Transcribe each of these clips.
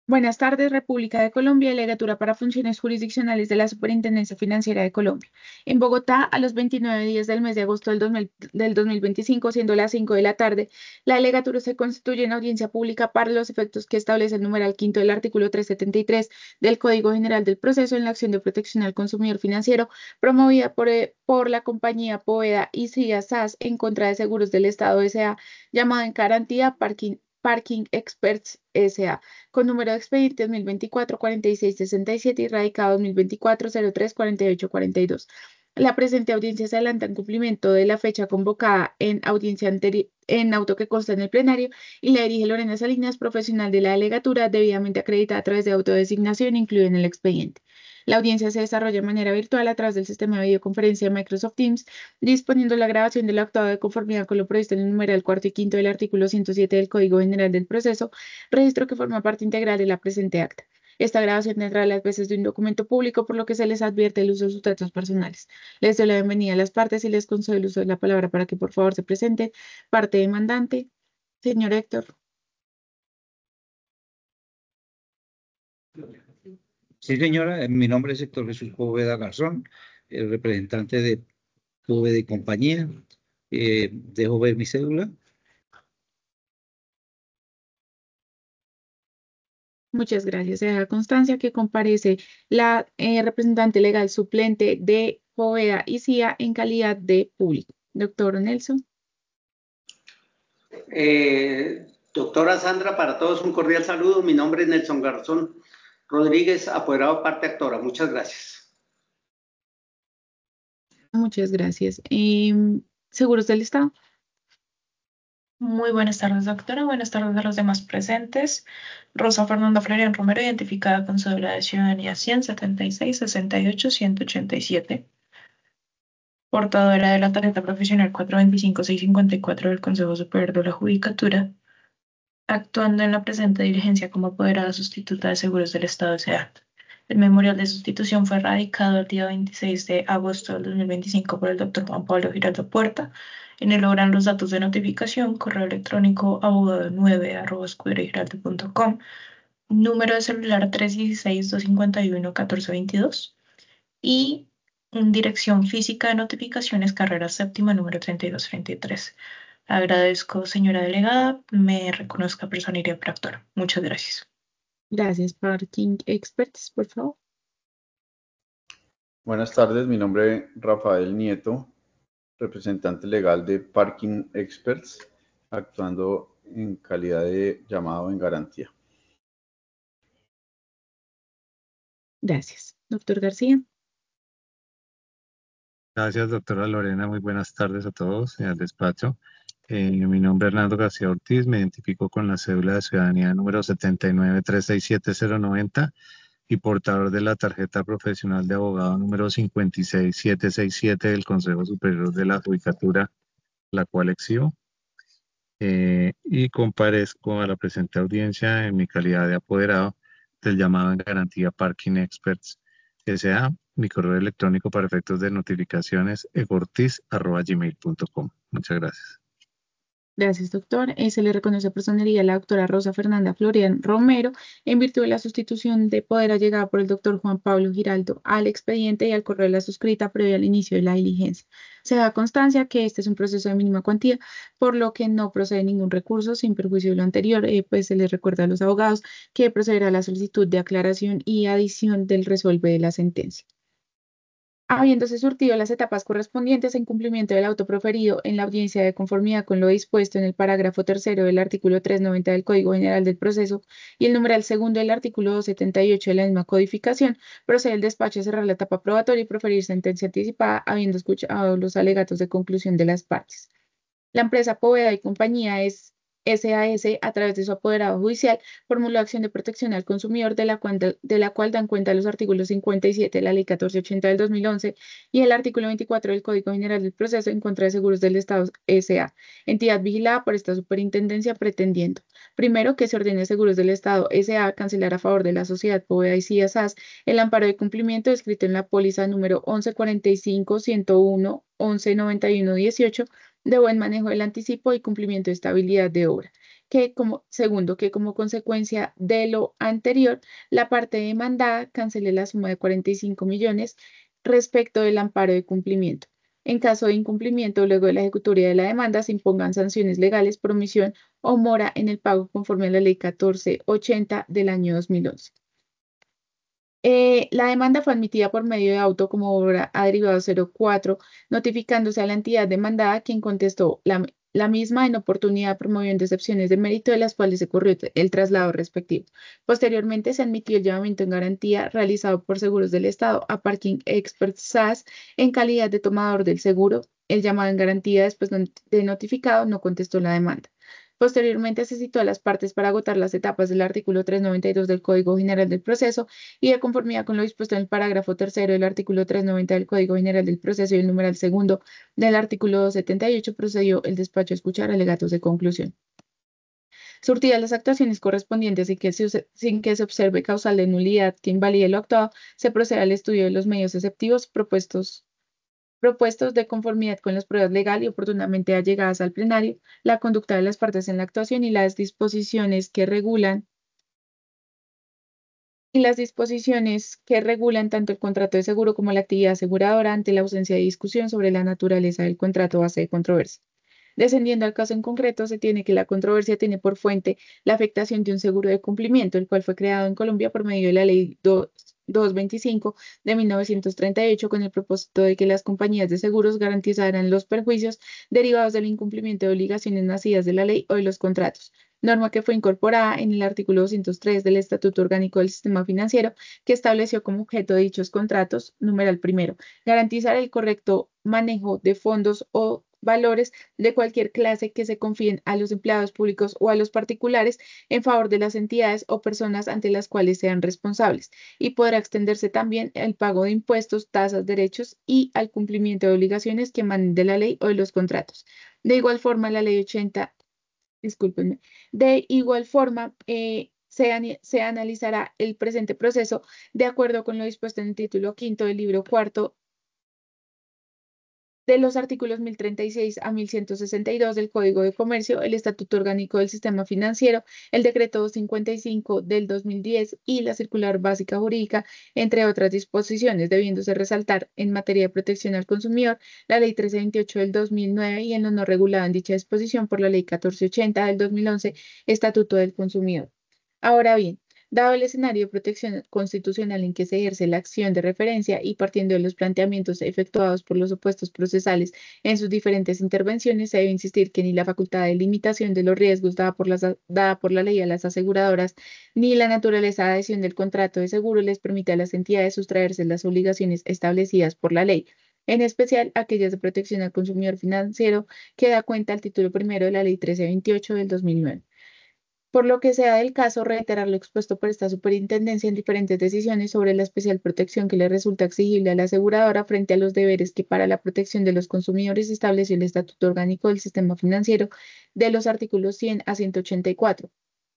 Buenas tardes, República de Colombia, Delegatura para Funciones Jurisdiccionales de la Superintendencia Financiera de Colombia. En Bogotá, a los 29 días del mes de agosto del 2025, siendo las 5 de la tarde, la delegatura se constituye en audiencia pública para los efectos que establece el numeral quinto del artículo 373 del Código General del Proceso en la acción de protección al consumidor financiero promovida por la compañía Poveda y CIA SAS en contra de Seguros del Estado S.A., llamada en garantía Parking Experts S.A., con número de expediente 2024-4667 y radicado 2024-03-4842. La presente audiencia se adelanta en cumplimiento de la fecha convocada en audiencia anterior en auto que consta en el plenario y la dirige Lorena Salinas, profesional de la delegatura, debidamente acreditada a través de autodesignación incluida en el expediente. La audiencia se desarrolla de manera virtual a través del sistema de videoconferencia de Microsoft Teams, disponiendo la grabación del actuado de conformidad con lo previsto en el numeral cuarto y quinto del artículo 107 del Código General del Proceso, registro que forma parte integral de la presente acta. Esta grabación tendrá las veces de un documento público, por lo que se les advierte el uso de sus datos personales. Les doy la bienvenida a las partes y les concedo el uso de la palabra para que por favor se presenten. Parte demandante, señor Héctor. Sí, señora, mi nombre es Héctor Jesús Poveda Garzón, el representante de Poveda y compañía. Dejo ver mi cédula. Muchas gracias. Se deja constancia que comparece la representante legal suplente de Poveda y CIA en calidad de público. Doctor Nelson. Doctora Sandra, para todos un cordial saludo. Mi nombre es Nelson Garzón Rodríguez, apoderado parte actora. Muchas gracias. Muchas gracias. ¿Seguros del Estado? Muy buenas tardes, doctora. Buenas tardes a los demás presentes. Rosa Fernanda Florian Romero, identificada con cédula de ciudadanía 176-68-187. Portadora de la tarjeta profesional 425-654 del Consejo Superior de la Judicatura, actuando en la presente diligencia como apoderada sustituta de Seguros del Estado S.A. El memorial de sustitución fue radicado el día 26 de agosto del 2025 por el doctor Juan Pablo Giraldo Puerta. En él logran los datos de notificación, correo electrónico abogado9@escuderegiraldo.com, número de celular 316-251-1422 y dirección física de notificaciones, carrera séptima, número 3233. Agradezco, señora delegada, me reconozca personería infractora. Muchas gracias. Gracias. Parking Experts, por favor. Buenas tardes, mi nombre es Rafael Nieto, representante legal de Parking Experts, actuando en calidad de llamado en garantía. Gracias. Doctor García. Gracias, doctora Lorena. Muy buenas tardes a todos y al despacho. Mi nombre es Hernando García Ortiz, me identifico con la cédula de ciudadanía número 79367090 y portador de la tarjeta profesional de abogado número 56767 del Consejo Superior de la Judicatura, la cual exhibo. Y comparezco a la presente audiencia en mi calidad de apoderado del llamado en garantía Parking Experts S.A. Mi correo electrónico para efectos de notificaciones egortiz@gmail.com. Muchas gracias. Gracias, doctor. Se le reconoce personería a la doctora Rosa Fernanda Florian Romero en virtud de la sustitución de poder allegada por el doctor Juan Pablo Giraldo al expediente y al correo de la suscrita previo al inicio de la diligencia. Se da constancia que este es un proceso de mínima cuantía, por lo que no procede ningún recurso sin perjuicio de lo anterior. Pues se les recuerda a los abogados que procederá a la solicitud de aclaración y adición del resuelve de la sentencia. Habiéndose surtido las etapas correspondientes en cumplimiento del auto proferido en la audiencia de conformidad con lo dispuesto en el parágrafo tercero del artículo 390 del Código General del Proceso y el numeral segundo del artículo 278 de la misma codificación, procede el despacho a cerrar la etapa probatoria y proferir sentencia anticipada, habiendo escuchado los alegatos de conclusión de las partes. La empresa Poveda y compañía es SAS, a través de su apoderado judicial, formuló acción de protección al consumidor de la cual dan cuenta los artículos 57 de la Ley 1480 del 2011 y el artículo 24 del Código General del Proceso en contra de Seguros del Estado S.A., entidad vigilada por esta superintendencia, pretendiendo: primero, que se ordene a Seguros del Estado S.A. cancelar a favor de la sociedad Poveda y CIA SAS el amparo de cumplimiento descrito en la póliza número 1145-101 1191-18 de buen manejo del anticipo y cumplimiento de estabilidad de obra. segundo, que como consecuencia de lo anterior, la parte demandada cancele la suma de 45 millones respecto del amparo de cumplimiento. En caso de incumplimiento, luego de la ejecutoria de la demanda, se impongan sanciones legales por omisión o mora en el pago conforme a la Ley 1480 del año 2011. La demanda fue admitida por medio de auto como obra a derivado 04, notificándose a la entidad demandada, quien contestó la misma en oportunidad, promoviendo excepciones de mérito de las cuales se corrió el traslado respectivo. Posteriormente se admitió el llamamiento en garantía realizado por Seguros del Estado a Parking Expert SAS en calidad de tomador del seguro. El llamado en garantía después de notificado no contestó la demanda. Posteriormente se citó a las partes para agotar las etapas del artículo 392 del Código General del Proceso y de conformidad con lo dispuesto en el parágrafo tercero del artículo 390 del Código General del Proceso y el numeral segundo del artículo 278, procedió el despacho a escuchar alegatos de conclusión. Surtidas las actuaciones correspondientes sin que se observe causal de nulidad que invalide lo actuado, se procede al estudio de los medios exceptivos propuestos de conformidad con las pruebas legal y oportunamente allegadas al plenario, la conducta de las partes en la actuación y las disposiciones que regulan tanto el contrato de seguro como la actividad aseguradora ante la ausencia de discusión sobre la naturaleza del contrato base de controversia. Descendiendo al caso en concreto, se tiene que la controversia tiene por fuente la afectación de un seguro de cumplimiento, el cual fue creado en Colombia por medio de la Ley 225 de 1938 con el propósito de que las compañías de seguros garantizaran los perjuicios derivados del incumplimiento de obligaciones nacidas de la ley o de los contratos, norma que fue incorporada en el artículo 203 del Estatuto Orgánico del Sistema Financiero, que estableció como objeto de dichos contratos, numeral primero, garantizar el correcto manejo de fondos o valores de cualquier clase que se confíen a los empleados públicos o a los particulares en favor de las entidades o personas ante las cuales sean responsables, y podrá extenderse también al pago de impuestos, tasas, derechos y al cumplimiento de obligaciones que emanen de la ley o de los contratos. De igual forma, la ley 80, discúlpenme, de igual forma, se analizará el presente proceso de acuerdo con lo dispuesto en el título quinto del libro cuarto de los artículos 1036 a 1162 del Código de Comercio, el Estatuto Orgánico del Sistema Financiero, el Decreto 255 del 2010 y la Circular Básica Jurídica, entre otras disposiciones, debiéndose resaltar en materia de protección al consumidor la Ley 1328 del 2009 y en lo no regulado en dicha disposición por la Ley 1480 del 2011, Estatuto del Consumidor. Ahora bien, dado el escenario de protección constitucional en que se ejerce la acción de referencia y partiendo de los planteamientos efectuados por los opuestos procesales en sus diferentes intervenciones, se debe insistir que ni la facultad de limitación de los riesgos dada por la ley a las aseguradoras, ni la naturaleza de adhesión del contrato de seguro les permite a las entidades sustraerse las obligaciones establecidas por la ley, en especial aquellas de protección al consumidor financiero que da cuenta al título primero de la Ley 1328 del 2009. Por lo que sea del caso, reiterar lo expuesto por esta superintendencia en diferentes decisiones sobre la especial protección que le resulta exigible a la aseguradora frente a los deberes que para la protección de los consumidores estableció el Estatuto Orgánico del Sistema Financiero de los artículos 100 a 184,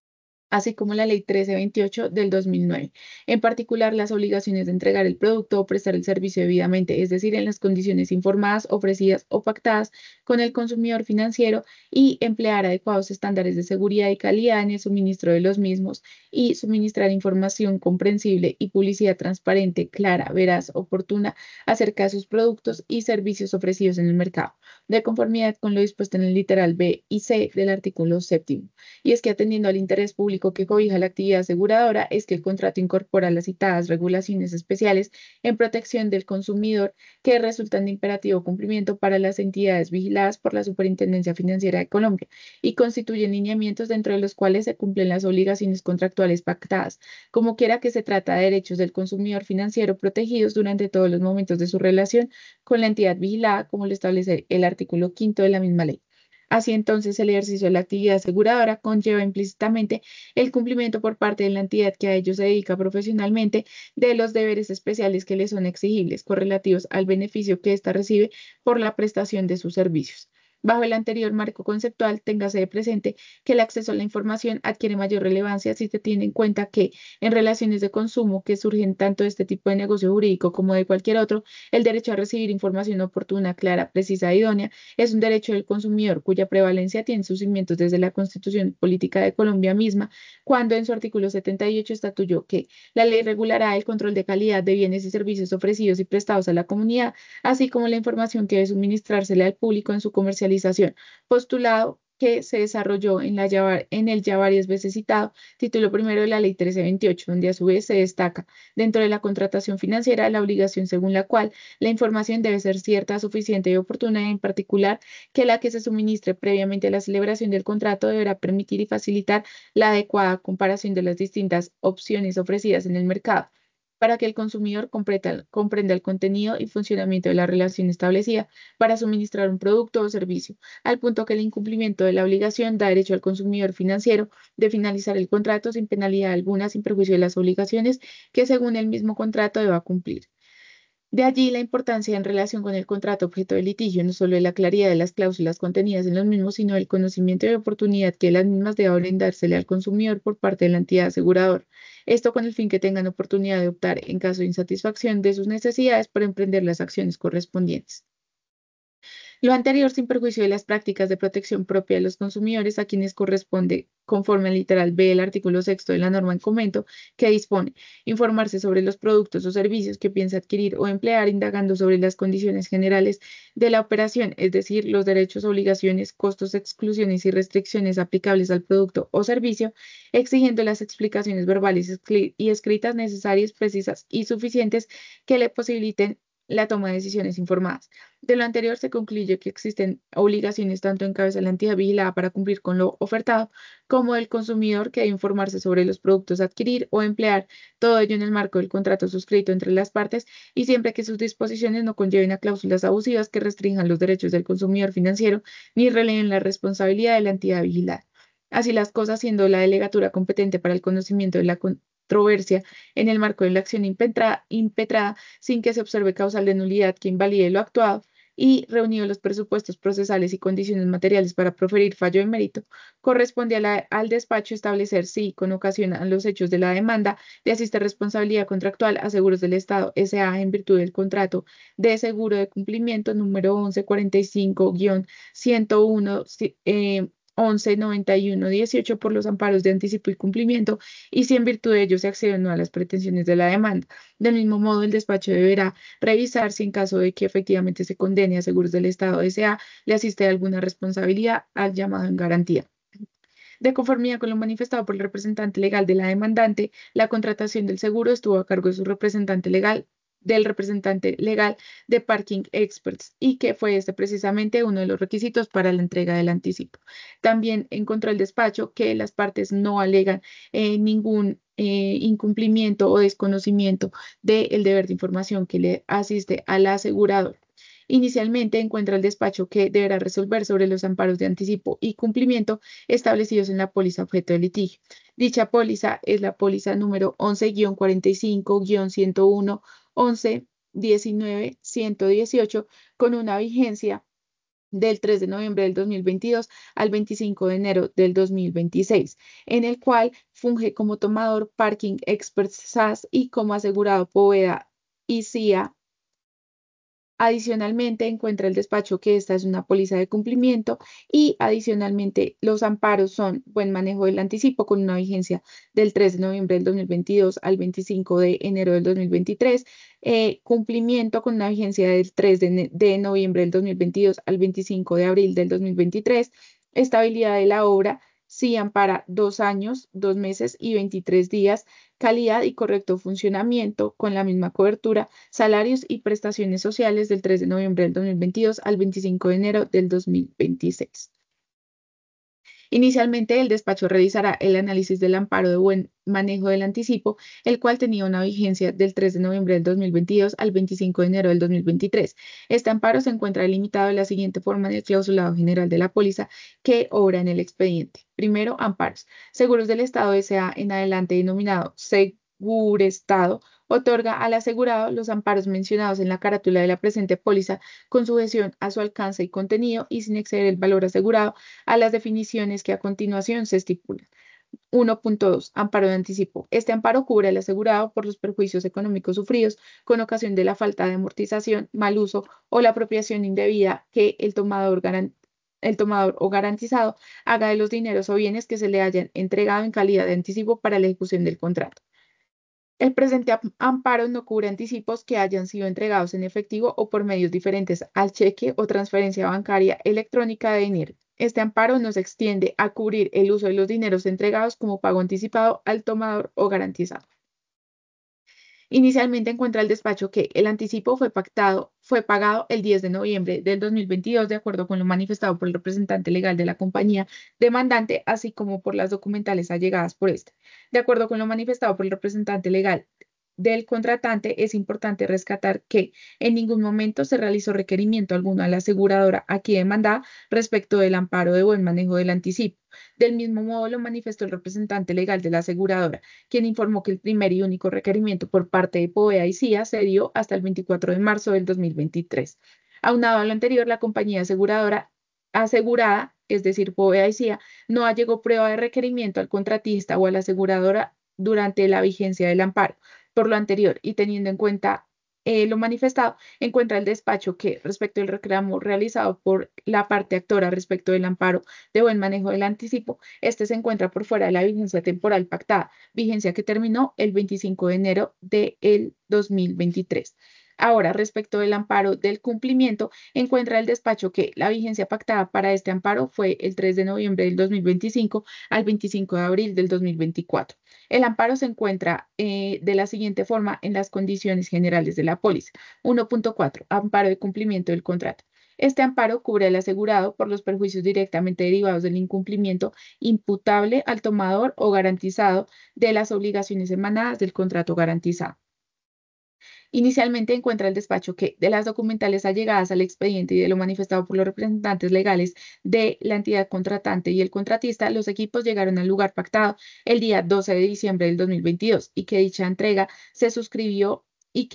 así como la Ley 1328 del 2009. En particular, las obligaciones de entregar el producto o prestar el servicio debidamente, es decir, en las condiciones informadas, ofrecidas o pactadas con el consumidor financiero, y emplear adecuados estándares de seguridad y calidad en el suministro de los mismos y suministrar información comprensible y publicidad transparente, clara, veraz, oportuna acerca de sus productos y servicios ofrecidos en el mercado, de conformidad con lo dispuesto en el literal B y C del artículo 7º. Y es que atendiendo al interés público que cobija la actividad aseguradora, es que el contrato incorpora las citadas regulaciones especiales en protección del consumidor que resultan de imperativo cumplimiento para las entidades vigiladas por la Superintendencia Financiera de Colombia y constituyen lineamientos dentro de los cuales se cumplen las obligaciones contractuales pactadas, como quiera que se trata de derechos del consumidor financiero protegidos durante todos los momentos de su relación con la entidad vigilada, como lo establece el artículo 5º de la misma ley. Así entonces, el ejercicio de la actividad aseguradora conlleva implícitamente el cumplimiento por parte de la entidad que a ello se dedica profesionalmente de los deberes especiales que le son exigibles, correlativos al beneficio que ésta recibe por la prestación de sus servicios. Bajo el anterior marco conceptual, téngase presente que el acceso a la información adquiere mayor relevancia si se tiene en cuenta que en relaciones de consumo que surgen tanto de este tipo de negocio jurídico como de cualquier otro, el derecho a recibir información oportuna, clara, precisa e idónea es un derecho del consumidor cuya prevalencia tiene sus cimientos desde la Constitución Política de Colombia misma, cuando en su artículo 78 estatuyó que la ley regulará el control de calidad de bienes y servicios ofrecidos y prestados a la comunidad, así como la información que debe suministrársele al público en su comercialización, postulado que se desarrolló en el ya varias veces citado título primero de la Ley 1328, donde a su vez se destaca dentro de la contratación financiera la obligación según la cual la información debe ser cierta, suficiente y oportuna, y en particular que la que se suministre previamente a la celebración del contrato deberá permitir y facilitar la adecuada comparación de las distintas opciones ofrecidas en el mercado para que el consumidor comprenda el contenido y funcionamiento de la relación establecida para suministrar un producto o servicio, al punto que el incumplimiento de la obligación da derecho al consumidor financiero de finalizar el contrato sin penalidad alguna, sin perjuicio de las obligaciones que según el mismo contrato deba cumplir. De allí la importancia en relación con el contrato objeto de litigio, no solo de la claridad de las cláusulas contenidas en los mismos, sino del conocimiento y oportunidad que las mismas deba brindársele al consumidor por parte de la entidad aseguradora. Esto con el fin que tengan oportunidad de optar, en caso de insatisfacción de sus necesidades, por emprender las acciones correspondientes. Lo anterior sin perjuicio de las prácticas de protección propia de los consumidores a quienes corresponde, conforme al literal B del artículo 6 de la norma en comento, que dispone informarse sobre los productos o servicios que piensa adquirir o emplear, indagando sobre las condiciones generales de la operación, es decir, los derechos, obligaciones, costos, exclusiones y restricciones aplicables al producto o servicio, exigiendo las explicaciones verbales y escritas necesarias, precisas y suficientes que le posibiliten la toma de decisiones informadas. De lo anterior se concluye que existen obligaciones tanto en cabeza de la entidad vigilada para cumplir con lo ofertado, como del consumidor que debe informarse sobre los productos a adquirir o emplear, todo ello en el marco del contrato suscrito entre las partes y siempre que sus disposiciones no conlleven a cláusulas abusivas que restrinjan los derechos del consumidor financiero ni releven la responsabilidad de la entidad vigilada. Así las cosas, siendo la delegatura competente para el conocimiento de la controversia en el marco de la acción impetrada sin que se observe causal de nulidad que invalide lo actuado, y reunidos los presupuestos procesales y condiciones materiales para proferir fallo de mérito, corresponde al despacho establecer si, con ocasión a los hechos de la demanda, le asiste responsabilidad contractual a Seguros del Estado S.A. en virtud del contrato de seguro de cumplimiento número 1145-101 1191-18 por los amparos de anticipo y cumplimiento y si en virtud de ello se accede o no a las pretensiones de la demanda. Del mismo modo, el despacho deberá revisar si en caso de que efectivamente se condene a Seguros del Estado S.A. le asiste alguna responsabilidad al llamado en garantía. De conformidad con lo manifestado por el representante legal de la demandante, la contratación del seguro estuvo a cargo de su representante legal, del representante legal de Parking Experts y que fue este precisamente uno de los requisitos para la entrega del anticipo. También encontró el despacho que las partes no alegan ningún incumplimiento o desconocimiento del deber de información que le asiste al asegurador. Inicialmente encuentra el despacho que deberá resolver sobre los amparos de anticipo y cumplimiento establecidos en la póliza objeto de litigio. Dicha póliza es la póliza número 11-45-101 11-19-118 con una vigencia del 3 de noviembre del 2022 al 25 de enero del 2026, en el cual funge como tomador Parking Experts SAS y como asegurado Poveda y CIA. Adicionalmente, encuentra el despacho que esta es una póliza de cumplimiento y adicionalmente los amparos son buen manejo del anticipo con una vigencia del 3 de noviembre del 2022 al 25 de enero del 2023, cumplimiento con una vigencia del 3 de noviembre del 2022 al 25 de abril del 2023, estabilidad de la obra, sí ampara 2 años, 2 meses y 23 días, calidad y correcto funcionamiento con la misma cobertura, salarios y prestaciones sociales del 3 de noviembre del 2022 al 25 de enero del 2026. Inicialmente, el despacho realizará el análisis del amparo de buen manejo del anticipo, el cual tenía una vigencia del 3 de noviembre del 2022 al 25 de enero del 2023. Este amparo se encuentra delimitado de la siguiente forma en el clausulado general de la póliza que obra en el expediente. Primero, amparos. Seguros del Estado S.A. en adelante denominado Segurestado otorga al asegurado los amparos mencionados en la carátula de la presente póliza con sujeción a su alcance y contenido y sin exceder el valor asegurado a las definiciones que a continuación se estipulan. 1.2. Amparo de anticipo. Este amparo cubre al asegurado por los perjuicios económicos sufridos con ocasión de la falta de amortización, mal uso o la apropiación indebida que el tomador o garantizado haga de los dineros o bienes que se le hayan entregado en calidad de anticipo para la ejecución del contrato. El presente amparo no cubre anticipos que hayan sido entregados en efectivo o por medios diferentes al cheque o transferencia bancaria electrónica de dinero. Este amparo no se extiende a cubrir el uso de los dineros entregados como pago anticipado al tomador o garantizado. Inicialmente encuentra el despacho que el anticipo fue pagado el 10 de noviembre del 2022, de acuerdo con lo manifestado por el representante legal de la compañía demandante, así como por las documentales allegadas por este. De acuerdo con lo manifestado por el representante legal del contratante, es importante rescatar que en ningún momento se realizó requerimiento alguno a la aseguradora aquí demandada respecto del amparo de buen manejo del anticipo. Del mismo modo lo manifestó el representante legal de la aseguradora, quien informó que el primer y único requerimiento por parte de POVEA y CIA se dio hasta el 24 de marzo del 2023. Aunado a lo anterior, la compañía aseguradora asegurada, es decir, POVEA y CIA, no allegó prueba de requerimiento al contratista o a la aseguradora durante la vigencia del amparo. Por lo anterior y teniendo en cuenta lo manifestado, encuentra el despacho que, respecto al reclamo realizado por la parte actora respecto del amparo de buen manejo del anticipo, este se encuentra por fuera de la vigencia temporal pactada, vigencia que terminó el 25 de enero del 2023. Ahora, respecto del amparo del cumplimiento, encuentra el despacho que la vigencia pactada para este amparo fue el 3 de noviembre del 2025 al 25 de abril del 2024. El amparo se encuentra de la siguiente forma en las condiciones generales de la póliza. 1.4. Amparo de cumplimiento del contrato. Este amparo cubre al asegurado por los perjuicios directamente derivados del incumplimiento imputable al tomador o garantizado de las obligaciones emanadas del contrato garantizado. Inicialmente encuentra el despacho que, de las documentales allegadas al expediente y de lo manifestado por los representantes legales de la entidad contratante y el contratista, los equipos llegaron al lugar pactado el día 12 de diciembre del 2022 y que de dicha entrega se suscribió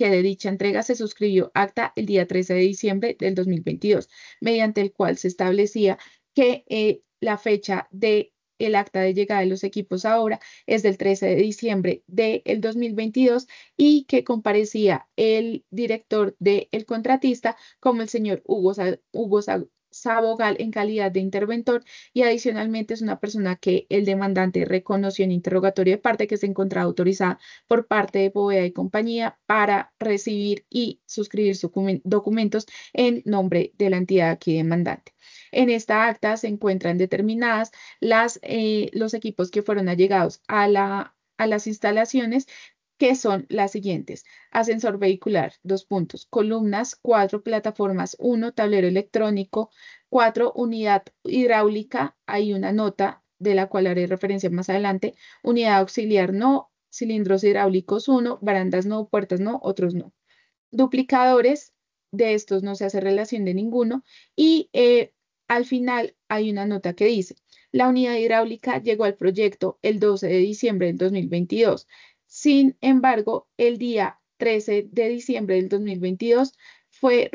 acta el día 13 de diciembre del 2022, mediante el cual se establecía que la fecha de el acta de llegada de los equipos a obra es del 13 de diciembre del 2022 y que comparecía el director del contratista como el señor Hugo Sabogal en calidad de interventor y adicionalmente es una persona que el demandante reconoció en interrogatorio de parte que se encontraba autorizada por parte de Poveda y compañía para recibir y suscribir documentos en nombre de la entidad aquí demandante. En esta acta se encuentran determinadas los equipos que fueron allegados a las instalaciones, que son las siguientes: ascensor vehicular, 2 puntos, columnas, 4, plataformas, 1, tablero electrónico, 4, unidad hidráulica, hay una nota de la cual haré referencia más adelante, unidad auxiliar no, cilindros hidráulicos 1, barandas no, puertas no, otros no. Duplicadores, de estos no se hace relación de ninguno y al final hay una nota que dice: la unidad hidráulica llegó al proyecto el 12 de diciembre del 2022. Sin embargo, el día 13 de diciembre del 2022 fue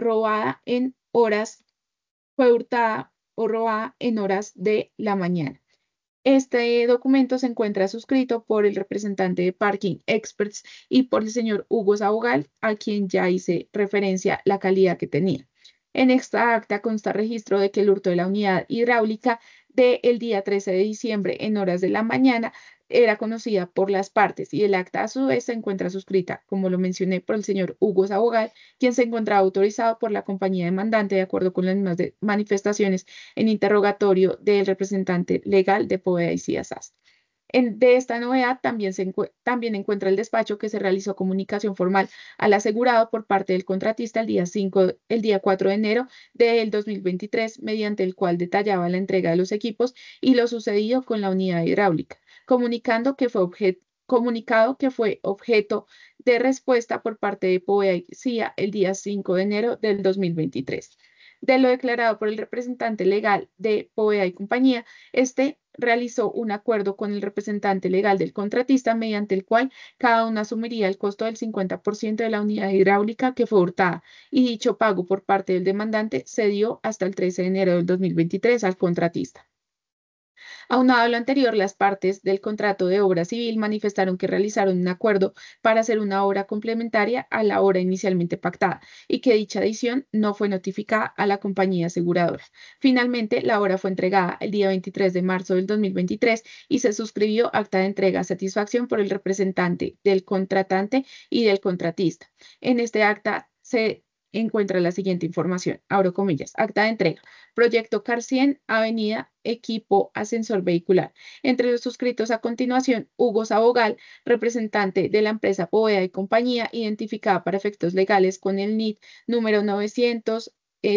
hurtada o robada en horas de la mañana. Este documento se encuentra suscrito por el representante de Parking Experts y por el señor Hugo Sabogal, a quien ya hice referencia la calidad que tenía. En esta acta consta registro de que el hurto de la unidad hidráulica del día 13 de diciembre en horas de la mañana era conocida por las partes y el acta a su vez se encuentra suscrita, como lo mencioné, por el señor Hugo Sabogal, quien se encontraba autorizado por la compañía demandante de acuerdo con las mismas manifestaciones en interrogatorio del representante legal de Poveda y CIA SAS. De esta novedad también encuentra el despacho que se realizó comunicación formal al asegurado por parte del contratista el día 4 de enero del 2023, mediante el cual detallaba la entrega de los equipos y lo sucedido con la unidad hidráulica, comunicado que fue objeto de respuesta por parte de POVEA y CIA el día 5 de enero del 2023. De lo declarado por el representante legal de Poveda y compañía, este realizó un acuerdo con el representante legal del contratista mediante el cual cada uno asumiría el costo del 50% de la unidad hidráulica que fue hurtada, y dicho pago por parte del demandante se dio hasta el 13 de enero del 2023 al contratista. Aunado a lo anterior, las partes del contrato de obra civil manifestaron que realizaron un acuerdo para hacer una obra complementaria a la obra inicialmente pactada y que dicha adición no fue notificada a la compañía aseguradora. Finalmente, la obra fue entregada el día 23 de marzo del 2023 y se suscribió acta de entrega a satisfacción por el representante del contratante y del contratista. En este acta se encuentra la siguiente información, abro comillas, acta de entrega, proyecto CAR 100, avenida, equipo, ascensor vehicular. Entre los suscritos a continuación, Hugo Sabogal, representante de la empresa Poveda y compañía, identificada para efectos legales con el NIT número 900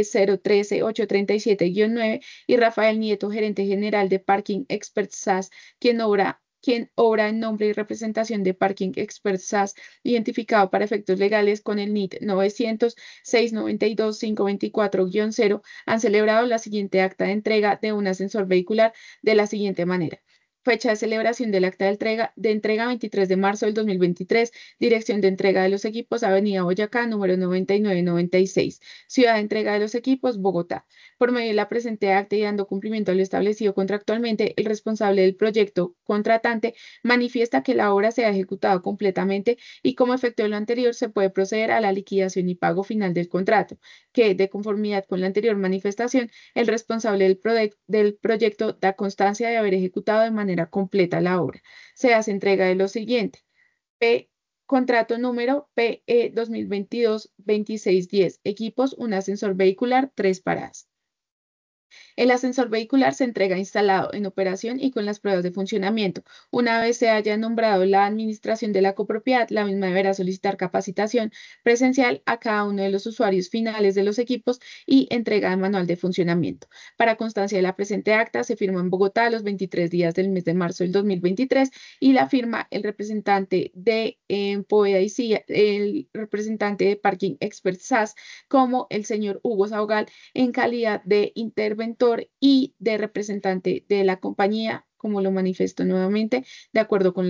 013-837-9, y Rafael Nieto, gerente general de Parking Expert SAS, quien obra en nombre y representación de Parking Expert SAS, identificado para efectos legales con el NIT 900-692-524-0, han celebrado la siguiente acta de entrega de un ascensor vehicular de la siguiente manera. Fecha de celebración del acta de entrega 23 de marzo del 2023, dirección de entrega de los equipos, Avenida Boyacá, número 9996, ciudad de entrega de los equipos, Bogotá. Por medio de la presente acta y dando cumplimiento a lo establecido contractualmente, el responsable del proyecto contratante manifiesta que la obra se ha ejecutado completamente y como efecto de lo anterior se puede proceder a la liquidación y pago final del contrato, que de conformidad con la anterior manifestación, el responsable del proyecto da constancia de haber ejecutado de manera completa la obra. Se hace entrega de lo siguiente. Contrato número PE 2022-2610. Equipos, un ascensor vehicular, 3 paradas. El ascensor vehicular se entrega instalado, en operación y con las pruebas de funcionamiento. Una vez se haya nombrado la administración de la copropiedad, la misma deberá solicitar capacitación presencial a cada uno de los usuarios finales de los equipos y entrega de manual de funcionamiento. Para constancia de la presente acta, se firma en Bogotá los 23 días del mes de marzo del 2023 y la firma el representante de Poveda y CIA, el representante de Parking Expert SAS, como el señor Hugo Sabogal, en calidad de interventor y de representante de la compañía, como lo manifiesto nuevamente, de acuerdo con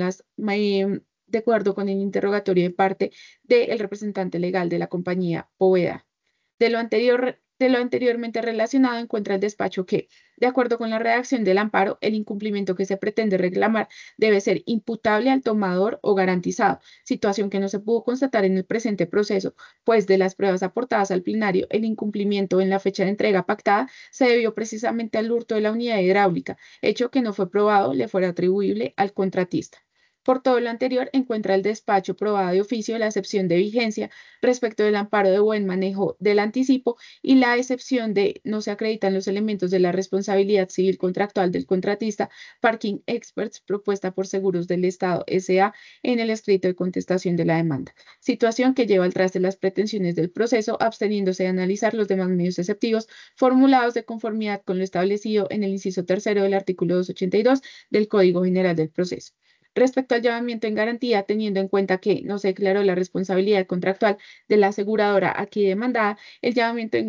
de acuerdo con el interrogatorio de parte del representante legal de la compañía Poveda. De lo anteriormente relacionado encuentra el despacho que, de acuerdo con la redacción del amparo, el incumplimiento que se pretende reclamar debe ser imputable al tomador o garantizado, situación que no se pudo constatar en el presente proceso, pues de las pruebas aportadas al plenario, el incumplimiento en la fecha de entrega pactada se debió precisamente al hurto de la unidad hidráulica, hecho que no fue probado le fuera atribuible al contratista. Por todo lo anterior, encuentra el despacho probada de oficio la excepción de vigencia respecto del amparo de buen manejo del anticipo y la excepción de no se acreditan los elementos de la responsabilidad civil contractual del contratista Parking Experts propuesta por Seguros del Estado S.A. en el escrito de contestación de la demanda. Situación que lleva al traste las pretensiones del proceso, absteniéndose de analizar los demás medios exceptivos formulados de conformidad con lo establecido en el inciso tercero del artículo 282 del Código General del Proceso. Respecto al llamamiento en garantía, teniendo en cuenta que no se declaró la responsabilidad contractual de la aseguradora aquí demandada, el llamamiento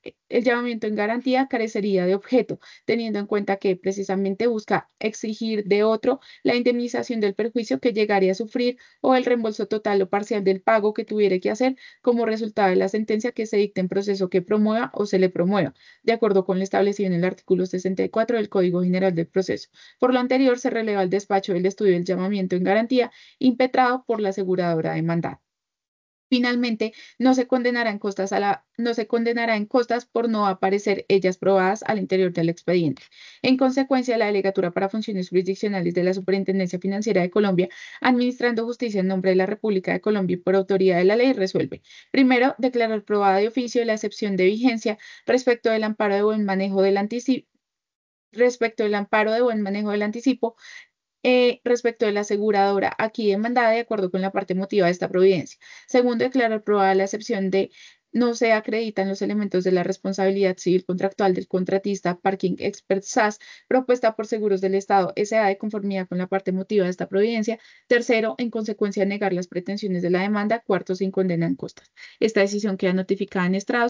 en garantía carecería de objeto, teniendo en cuenta que precisamente busca exigir de otro la indemnización del perjuicio que llegaría a sufrir o el reembolso total o parcial del pago que tuviera que hacer como resultado de la sentencia que se dicte en proceso que promueva o se le promueva, de acuerdo con lo establecido en el artículo 64 del Código General del Proceso. Por lo anterior, se releva el despacho del estudio del llamamiento en garantía impetrado por la aseguradora demandada. Finalmente, no se condenará en costas por no aparecer ellas probadas al interior del expediente. En consecuencia, la Delegatura para Funciones Jurisdiccionales de la Superintendencia Financiera de Colombia, administrando justicia en nombre de la República de Colombia y por autoridad de la ley, resuelve. Primero, declarar probada de oficio la excepción de vigencia respecto del amparo de buen manejo del anticipo respecto de la aseguradora aquí demandada de acuerdo con la parte motiva de esta providencia. Segundo, declarar probada la excepción de no se acreditan los elementos de la responsabilidad civil contractual del contratista Parking Expert SAS propuesta por Seguros del Estado S.A. de conformidad con la parte motiva de esta providencia. Tercero, en consecuencia, negar las pretensiones de la demanda. Cuarto, sin condena en costas. Esta decisión queda notificada en estrado